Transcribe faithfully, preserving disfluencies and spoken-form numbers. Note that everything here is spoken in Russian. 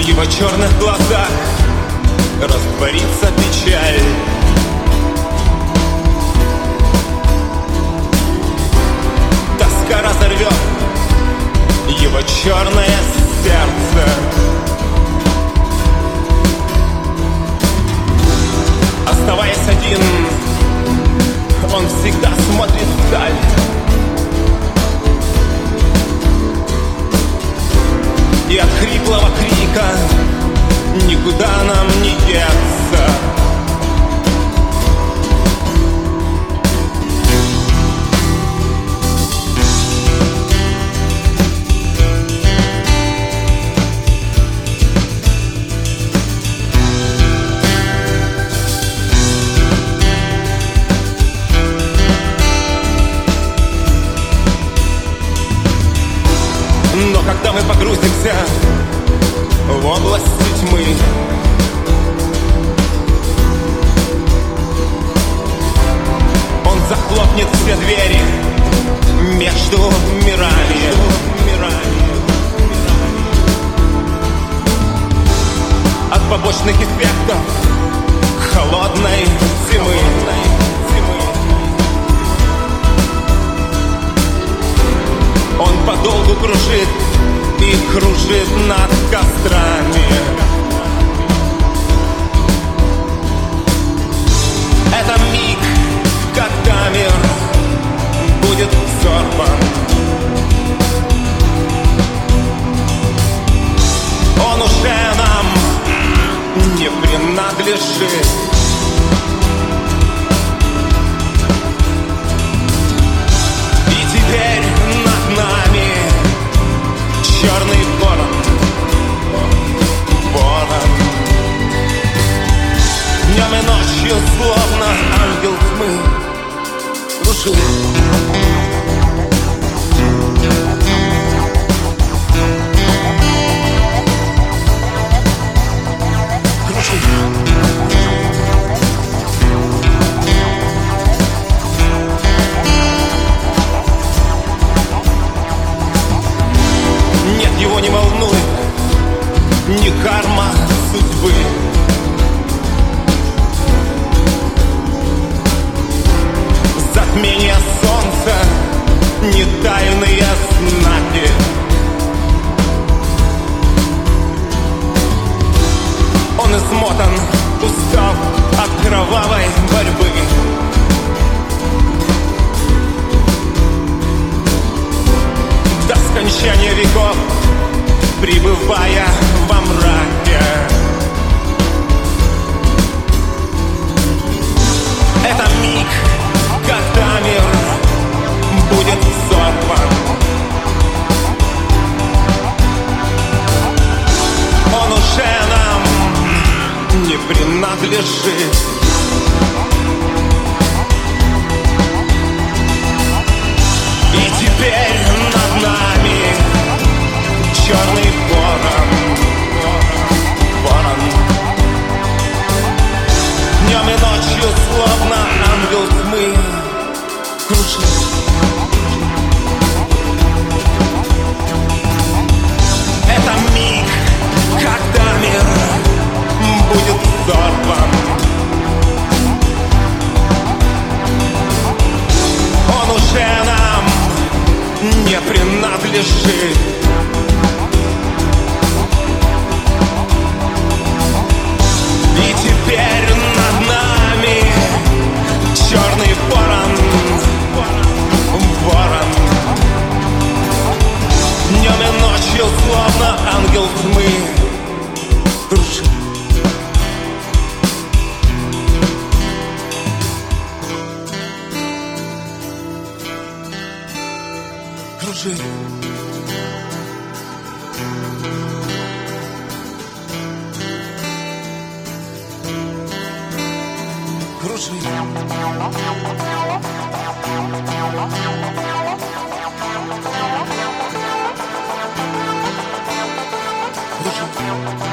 его черных глазах растворится печаль. Тоска разорвет его черное сердце. Оставаясь один, он всегда смотрит вдаль. И от хриплого крика никуда нам не деться. Но когда мы погрузимся в область тьмы, он захлопнет все двери между мирами. От побочных эффектов холодной зимы. Он подолгу кружит и кружит над кострами. Это миг, когда мир будет взорван. Он уже нам не принадлежит. И теперь над нами черный ворон, ворон. Днем и ночью, словно ангел тьмы, кружит. Его не волнует ни карма судьбы. Затмение солнца, ни тайные знаки. Он измотан, устал от кровавой борьбы. До скончания веков, пребывая во мраке. Это миг, когда мир будет взорван. Он уже нам не принадлежит. И теперь над нами черный ворон, ворон. Днем и ночью, словно ангел тьмы, кружит. Это миг, когда мир будет взорван. Он уже нам не принадлежит. И теперь над нами черный ворон, ворон. Днем и ночью, словно ангел тьмы, кружит. Кружит. Кружит. Кружит.